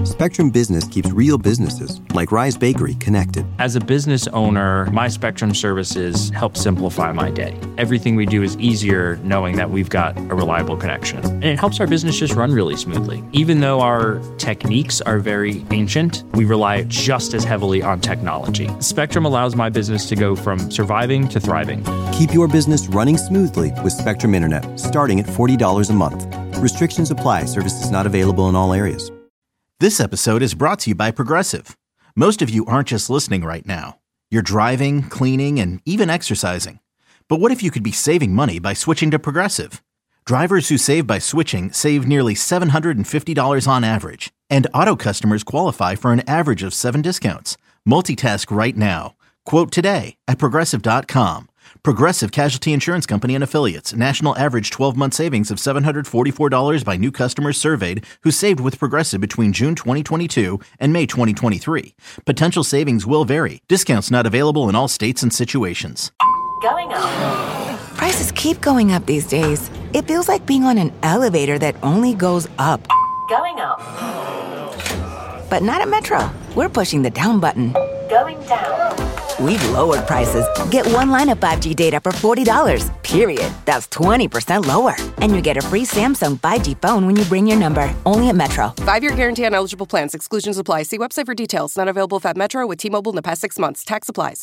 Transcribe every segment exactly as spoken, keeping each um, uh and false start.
Spectrum Business keeps real businesses, like Rise Bakery, connected. As a business owner, my Spectrum services help simplify my day. Everything we do is easier knowing that we've got a reliable connection. And it helps our business just run really smoothly. Even though our techniques are very ancient, we rely just as heavily on technology. Spectrum allows my business to go from surviving to thriving. Keep your business running smoothly with Spectrum Internet, starting at forty dollars a month. Restrictions apply. Services not available in all areas. This episode is brought to you by Progressive. Most of you aren't just listening right now. You're driving, cleaning, and even exercising. But what if you could be saving money by switching to Progressive? Drivers who save by switching save nearly seven hundred fifty dollars on average. And auto customers qualify for an average of seven discounts. Multitask right now. Quote today at Progressive dot com. Progressive Casualty Insurance Company and Affiliates. National average twelve-month savings of seven hundred forty-four dollars by new customers surveyed who saved with Progressive between June twenty twenty-two and May twenty twenty-three. Potential savings will vary. Discounts not available in all states and situations. Going up. Prices keep going up these days. It feels like being on an elevator that only goes up. Going up. But not at Metro. We're pushing the down button. Going down. We've lowered prices. Get one line of five G data for forty dollars, period. That's twenty percent lower. And you get a free Samsung five G phone when you bring your number. Only at Metro. Five-year guarantee on eligible plans. Exclusions apply. See website for details. Not available if at Metro with T-Mobile in the past six months. Tax applies.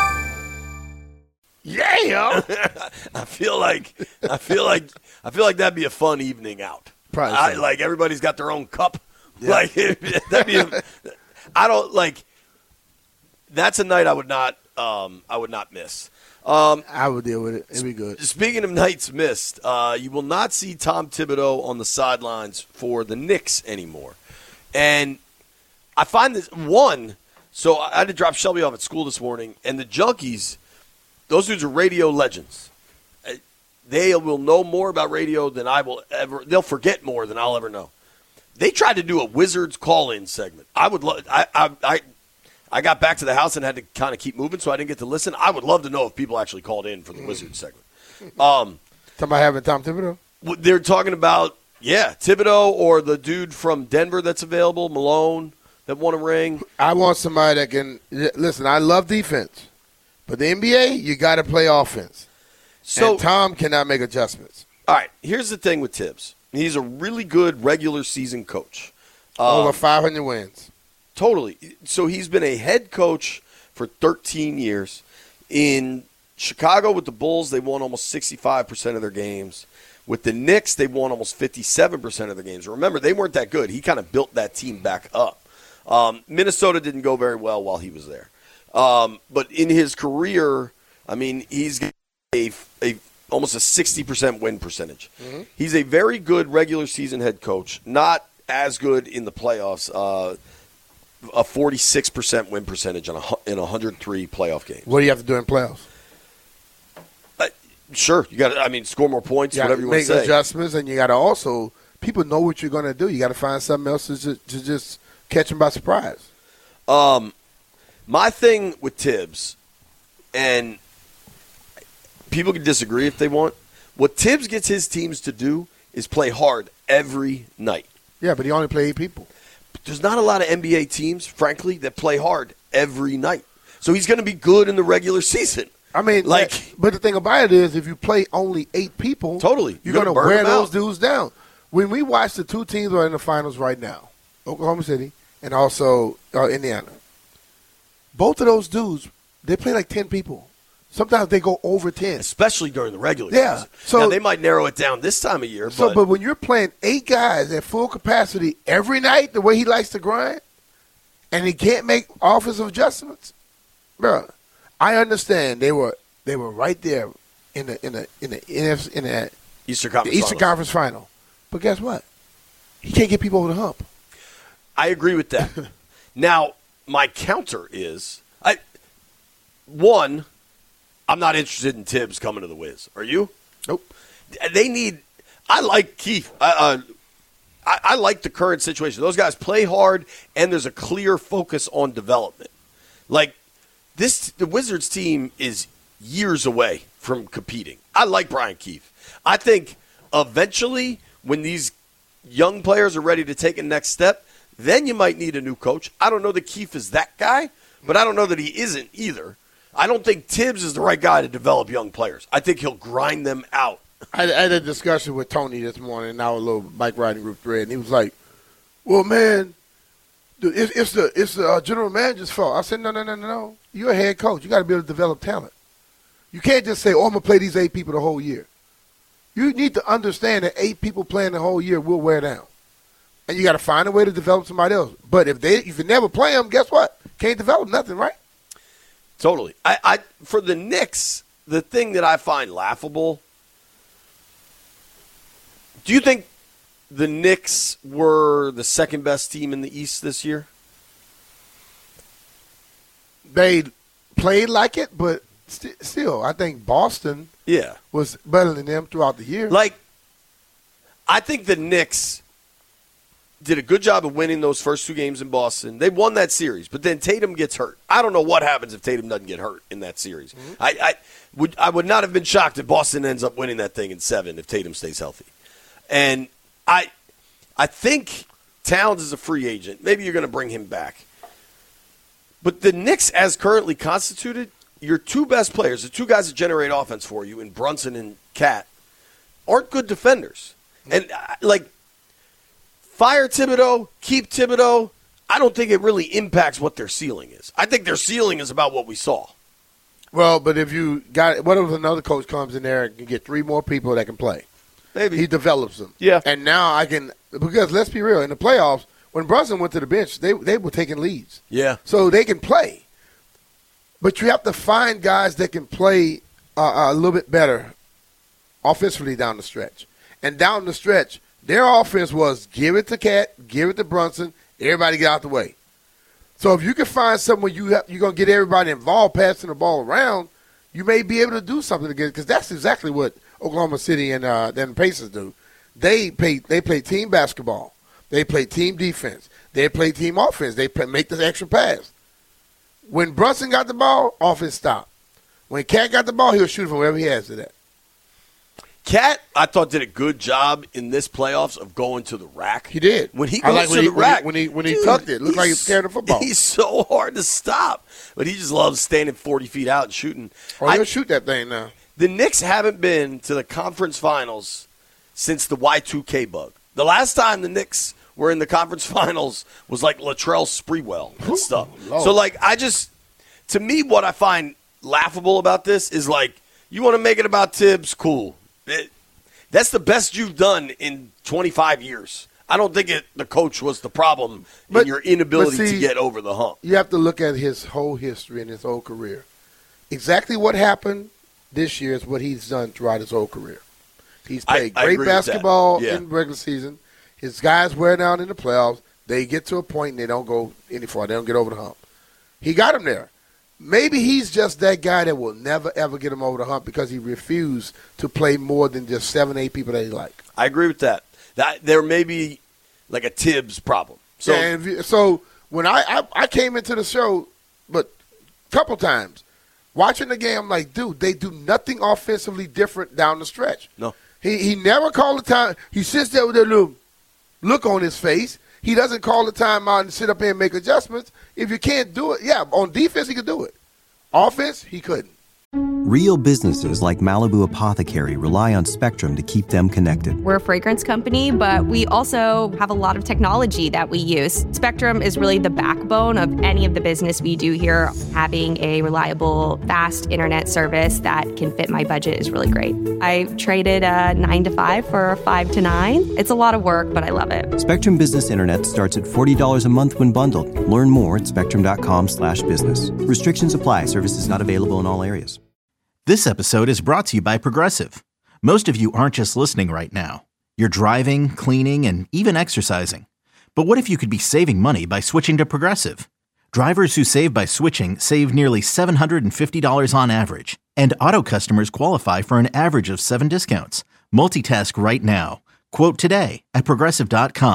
Yeah. I feel like I feel like I feel like that'd be a fun evening out. Probably I, so. like everybody's got their own cup. Yeah. Like that'd be a, I don't like that's a night I would not um, I would not miss. Um, I would deal with it. It'd be good. Speaking of nights missed, uh, you will not see Tom Thibodeau on the sidelines for the Knicks anymore. And I find this, one, so I had to drop Shelby off at school this morning, and the Junkies, those dudes are radio legends. They will know more about radio than I will ever, they'll forget more than I'll ever know. They tried to do a Wizards call-in segment. I would love, I, I, I, I got back to the house and had to kind of keep moving, so I didn't get to listen. I would love to know if people actually called in for the Wizards segment. Um, Talking about having Tom Thibodeau? They're talking about, yeah, Thibodeau or the dude from Denver that's available, Malone, that won a ring. I want somebody that can – listen, I love defense. But the N B A, you got to play offense. So and Tom cannot make adjustments. All right, here's the thing with Tibbs. He's a really good regular season coach. Over um, five hundred wins. Totally. So he's been a head coach for thirteen years. In Chicago with the Bulls, they won almost sixty-five percent of their games. With the Knicks, they won almost fifty-seven percent of their games. Remember, they weren't that good. He kind of built that team back up. Um, Minnesota didn't go very well while he was there. Um, but in his career, I mean, he's got a, a almost a sixty percent win percentage. Mm-hmm. He's a very good regular season head coach, not as good in the playoffs. Uh, a forty-six percent win percentage on a, in one hundred three playoff games. What do you have to do in playoffs? Uh, sure. You got to, I mean, score more points, you whatever you want to say. Make adjustments, and you got to also, people know what you're going to do. You got to find something else to just, to just catch them by surprise. Um, my thing with Tibbs, and people can disagree if they want, what Tibbs gets his teams to do is play hard every night. Yeah, but he only played eight people. But there's not a lot of N B A teams, frankly, that play hard every night. So he's going to be good in the regular season. I mean, like, but the thing about it is, if you play only eight people, totally, you're, you're going to wear those out. dudes down. When we watch the two teams that are in the finals right now, Oklahoma City and also uh, Indiana, both of those dudes, they play like ten people. Sometimes they go over ten. Especially during the regular yeah. season. So, now, they might narrow it down this time of year. So, but, but when you're playing eight guys at full capacity every night, the way he likes to grind, and he can't make offensive adjustments, bro, I understand they were they were right there in the in the in the N F C, in the Eastern Conference, the Eastern Finals. Conference Final. But guess what? He can't get people over the hump. I agree with that. Now, my counter is, I one. I'm not interested in Tibbs coming to the Wiz. Are you? Nope. They need – I like Keith. Uh, I, I like the current situation. Those guys play hard, and there's a clear focus on development. Like, this – the Wizards team is years away from competing. I like Brian Keith. I think eventually when these young players are ready to take a next step, then you might need a new coach. I don't know that Keefe is that guy, but I don't know that he isn't either. I don't think Tibbs is the right guy to develop young players. I think he'll grind them out. I had a discussion with Tony this morning in our little bike riding group thread, and he was like, well, man, it's, it's the it's the uh, general manager's fault. I said, no, no, no, no, no. You're a head coach. You got to be able to develop talent. You can't just say, oh, I'm going to play these eight people the whole year. You need to understand that eight people playing the whole year will wear down. And you got to find a way to develop somebody else. But if they if you never play them, guess what? Can't develop nothing, right? Totally. I, I for the Knicks, the thing that I find laughable, do you think the Knicks were the second best team in the East this year? They played like it, but st- still, I think Boston yeah. was better than them throughout the year. Like, I think the Knicks did a good job of winning those first two games in Boston. They won that series, but then Tatum gets hurt. I don't know what happens if Tatum doesn't get hurt in that series. Mm-hmm. I, I would I would not have been shocked if Boston ends up winning that thing in seven if Tatum stays healthy. And I I think Towns is a free agent. Maybe you're going to bring him back. But the Knicks, as currently constituted, your two best players, the two guys that generate offense for you, in Brunson and Cat, aren't good defenders. And, like, fire Thibodeau, keep Thibodeau, I don't think it really impacts what their ceiling is. I think their ceiling is about what we saw. Well, but if you got – what if another coach comes in there and can get three more people that can play? Maybe. He develops them. Yeah. And now I can – because let's be real, in the playoffs, when Brunson went to the bench, they they were taking leads. Yeah. So they can play. But you have to find guys that can play uh, a little bit better offensively down the stretch. And down the stretch, their offense was give it to Cat, give it to Brunson, everybody get out the way. So if you can find someone you have, you're going to get everybody involved passing the ball around, you may be able to do something again, because that's exactly what Oklahoma City and uh, then the Pacers do. They play, they play team basketball. They play team defense. They play team offense. They play, make the extra pass. When Brunson got the ball, offense stopped. When Cat got the ball, he'll shoot from wherever he has it at. Cat, I thought, did a good job in this playoffs of going to the rack. He did. When he I goes like to when the he, rack. When he when he, when he dude, tucked it, it looked like he was carrying the football. He's so hard to stop. But he just loves standing forty feet out and shooting. Oh, he'll I, shoot that thing now. The Knicks haven't been to the conference finals since the Y two K bug. The last time the Knicks were in the conference finals was like Latrell Sprewell and stuff. Lord. So, like, I just – to me, what I find laughable about this is, like, you want to make it about Tibbs, cool. It, that's the best you've done in twenty-five years. I don't think it, the coach was the problem But- in your inability but see, to get over the hump. You have to look at his whole history and his whole career. Exactly what happened this year is what he's done throughout his whole career. He's played I- I great agree with that. basketball Yeah. in regular season. His guys wear down in the playoffs. They get to a point and they don't go any far. They don't get over the hump. He got him there. Maybe he's just that guy that will never, ever get him over the hump because he refused to play more than just seven, eight people that he like. I agree with that. That there may be like a Tibbs problem. So Yeah, and if you- so when I, I, I came into the show, but a couple times, watching the game, I'm like, dude, they do nothing offensively different down the stretch. No. He he never called the time. He sits there with a little look on his face. He doesn't call the timeout and sit up here and make adjustments. If you can't do it, yeah, on defense he could do it. Offense, he couldn't. Real businesses like Malibu Apothecary rely on Spectrum to keep them connected. We're a fragrance company, but we also have a lot of technology that we use. Spectrum is really the backbone of any of the business we do here. Having a reliable, fast internet service that can fit my budget is really great. I traded a nine to five for a five to nine. It's a lot of work, but I love it. Spectrum Business Internet starts at forty dollars a month when bundled. Learn more at spectrum.com slash business. Restrictions apply. Services not available in all areas. This episode is brought to you by Progressive. Most of you aren't just listening right now. You're driving, cleaning, and even exercising. But what if you could be saving money by switching to Progressive? Drivers who save by switching save nearly seven hundred fifty dollars on average. And auto customers qualify for an average of seven discounts. Multitask right now. Quote today at Progressive dot com.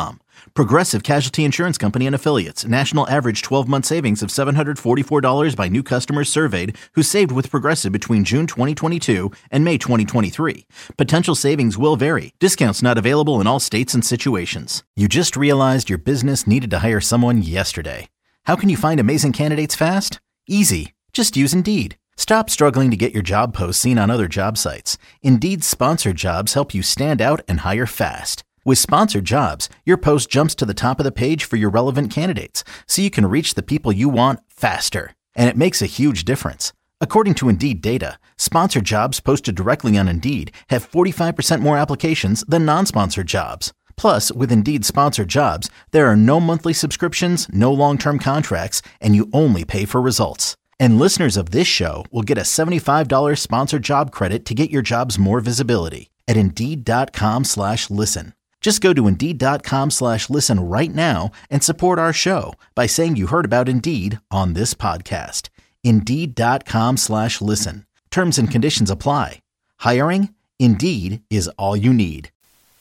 Progressive Casualty Insurance Company and Affiliates. National average twelve-month savings of seven hundred forty-four dollars by new customers surveyed who saved with Progressive between June twenty twenty-two and May twenty twenty-three. Potential savings will vary. Discounts not available in all states and situations. You just realized your business needed to hire someone yesterday. How can you find amazing candidates fast? Easy. Just use Indeed. Stop struggling to get your job posts seen on other job sites. Indeed's sponsored jobs help you stand out and hire fast. With sponsored jobs, your post jumps to the top of the page for your relevant candidates, so you can reach the people you want faster. And it makes a huge difference. According to Indeed data, sponsored jobs posted directly on Indeed have forty-five percent more applications than non-sponsored jobs. Plus, with Indeed sponsored jobs, there are no monthly subscriptions, no long-term contracts, and you only pay for results. And listeners of this show will get a seventy-five dollars sponsored job credit to get your jobs more visibility at Indeed.com slash listen. Just go to Indeed.com slash listen right now and support our show by saying you heard about Indeed on this podcast. Indeed.com slash listen. Terms and conditions apply. Hiring? Indeed is all you need.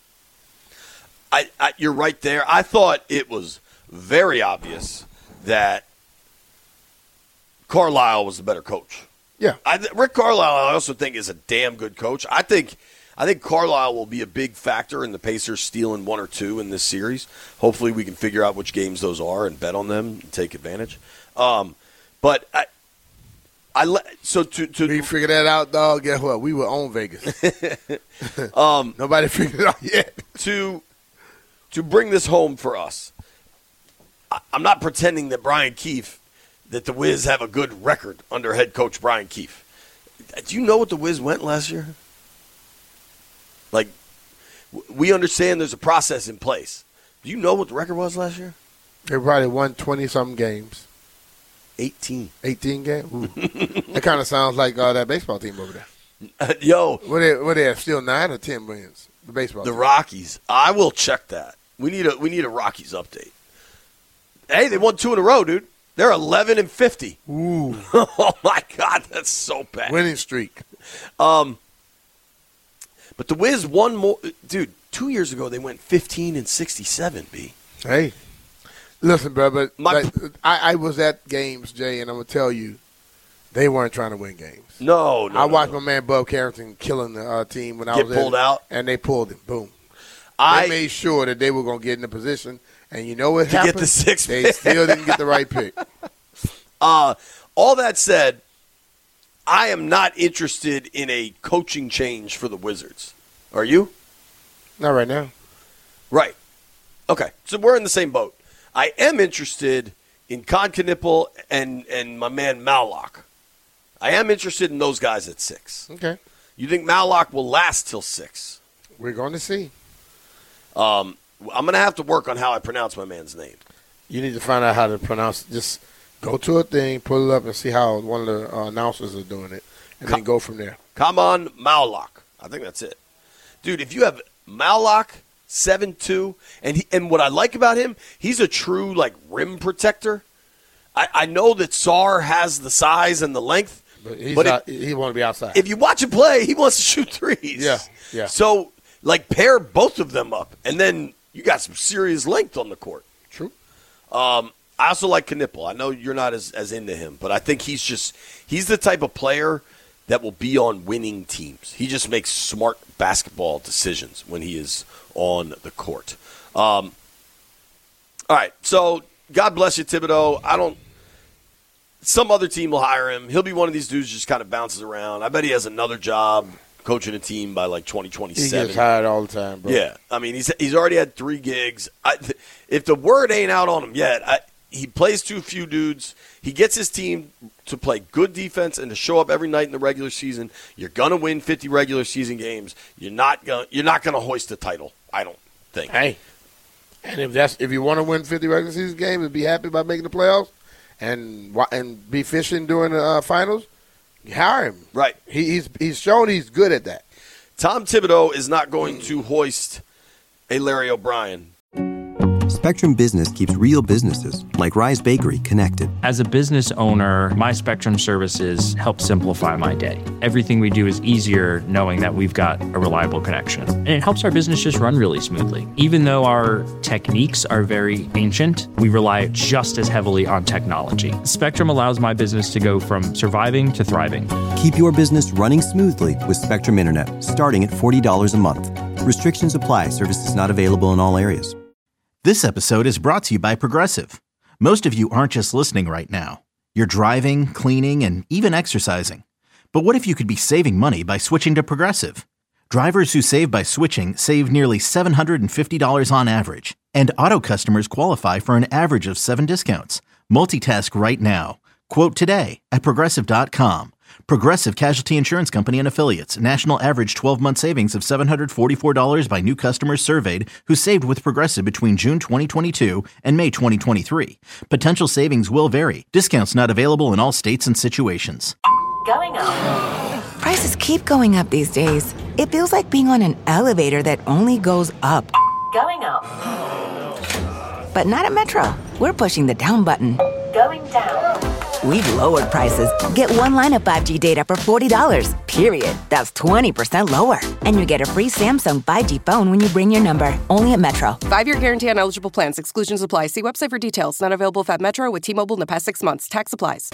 I, I, you're right there. I thought it was very obvious that Carlisle was the better coach. Yeah. I, Rick Carlisle, I also think, is a damn good coach. I think I think Carlisle will be a big factor in the Pacers stealing one or two in this series. Hopefully we can figure out which games those are and bet on them and take advantage. Um, but I, I le- so to, to we figure that out, dog. Guess what? We were on Vegas. um, Nobody figured it out yet. to to bring this home for us, I, I'm not pretending that Brian Keefe, that the Wiz have a good record under head coach Brian Keefe. Do you know what the Wiz went last year? Like, we understand there's a process in place. Do you know what the record was last year? They probably won twenty-something games. eighteen. eighteen games? Ooh. That kind of sounds like uh, that baseball team over there. Uh, yo. What they, what they have, still nine or ten wins? The baseball The team. Rockies. I will check that. We need a we need a Rockies update. Hey, they won two in a row, dude. They're eleven and fifty. Ooh. Oh, my God. That's so bad. Winning streak. Um, But the Wiz won more. Dude, two years ago they went fifteen and sixty-seven, B. Hey. Listen, bro, but My, like, I, I was at games, Jay, and I'm going to tell you, they weren't trying to win games. No, no. I watched no. my man Bub Carrington killing the uh, team when I Get was pulled in, out? and they pulled him. Boom. I They made sure that they were going to get in the position, and you know what To get happened? the sixth They pick. still didn't get the right pick. Uh, all that said, I am not interested in a coaching change for the Wizards. Are you? Not right now. Right. Okay. So we're in the same boat. I am interested in Con Knipple and, and my man Mallock. I am interested in those guys at six. Okay. You think Mallock will last till six? We're going to see. Um, I'm going to have to work on how I pronounce my man's name. You need to find out how to pronounce it. Just go to a thing, pull it up, and see how one of the uh, announcers are doing it, and Com- then go from there. Kaman Mallock. I think that's it. Dude, if you have Mallock, seven two, and he, and what I like about him, he's a true, like, rim protector. I, I know that Sarr has the size and the length, But, he's but out, if, he want to be outside. if you watch him play, he wants to shoot threes. Yeah, yeah. So, like, pair both of them up, and then you got some serious length on the court. True. Um, I also like Knipple. I know you're not as, as into him, but I think he's just he's the type of player that will be on winning teams. He just makes smart basketball decisions when he is on the court. Um, all right, so God bless you, Thibodeau. I don't – some other team will hire him. He'll be one of these dudes who just kind of bounces around. I bet he has another job coaching a team by like twenty twenty-seven. He gets hired all the time, bro. Yeah, I mean, he's he's already had three gigs. I, if the word ain't out on him yet, I, he plays too few dudes. He gets his team to play good defense and to show up every night in the regular season. You're gonna win fifty regular season games. You're not gonna you're not gonna hoist the title. I don't think. Hey, and if that's if you want to win fifty regular season games and be happy about making the playoffs, and and be fishing during the uh, finals, you hire him. Right. He, he's he's shown he's good at that. Tom Thibodeau is not going to hoist a Larry O'Brien. Spectrum Business keeps real businesses, like Rise Bakery, connected. As a business owner, my Spectrum services help simplify my day. Everything we do is easier knowing that we've got a reliable connection. And it helps our business just run really smoothly. Even though our techniques are very ancient, we rely just as heavily on technology. Spectrum allows my business to go from surviving to thriving. Keep your business running smoothly with Spectrum Internet, starting at forty dollars a month. Restrictions apply. Services not available in all areas. This episode is brought to you by Progressive. Most of you aren't just listening right now. You're driving, cleaning, and even exercising. But what if you could be saving money by switching to Progressive? Drivers who save by switching save nearly seven hundred fifty dollars on average. And auto customers qualify for an average of seven discounts. Multitask right now. Quote today at Progressive dot com. Progressive Casualty Insurance Company and Affiliates. National average twelve-month savings of seven hundred forty-four dollars by new customers surveyed who saved with Progressive between June twenty twenty-two and May twenty twenty-three. Potential savings will vary. Discounts not available in all states and situations. Going up. Prices keep going up these days. It feels like being on an elevator that only goes up. Going up. But not at Metro. We're pushing the down button. Going down. We've lowered prices. Get one line of five G data for forty dollars, period. That's twenty percent lower. And you get a free Samsung five G phone when you bring your number. Only at Metro. Five-year guarantee on eligible plans. Exclusions apply. See website for details. Not available if at Metro with T-Mobile in the past six months. Tax applies.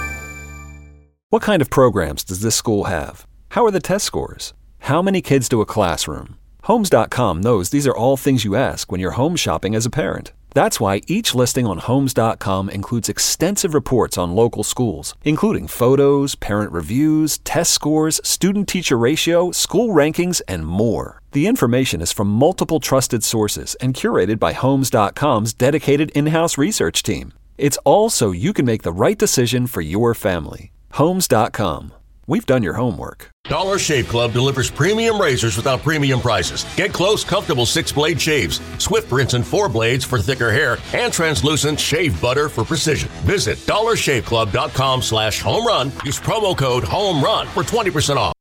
What kind of programs does this school have? How are the test scores? How many kids do a classroom? Homes dot com knows these are all things you ask when you're home shopping as a parent. That's why each listing on Homes dot com includes extensive reports on local schools, including photos, parent reviews, test scores, student-teacher ratio, school rankings, and more. The information is from multiple trusted sources and curated by Homes dot com's dedicated in-house research team. It's all so you can make the right decision for your family. Homes dot com. We've done your homework. Dollar Shave Club delivers premium razors without premium prices. Get close, comfortable six-blade shaves, swift rinse and four blades for thicker hair, and translucent shave butter for precision. Visit dollar shave club dot com slash home run. Use promo code HOME RUN for twenty percent off.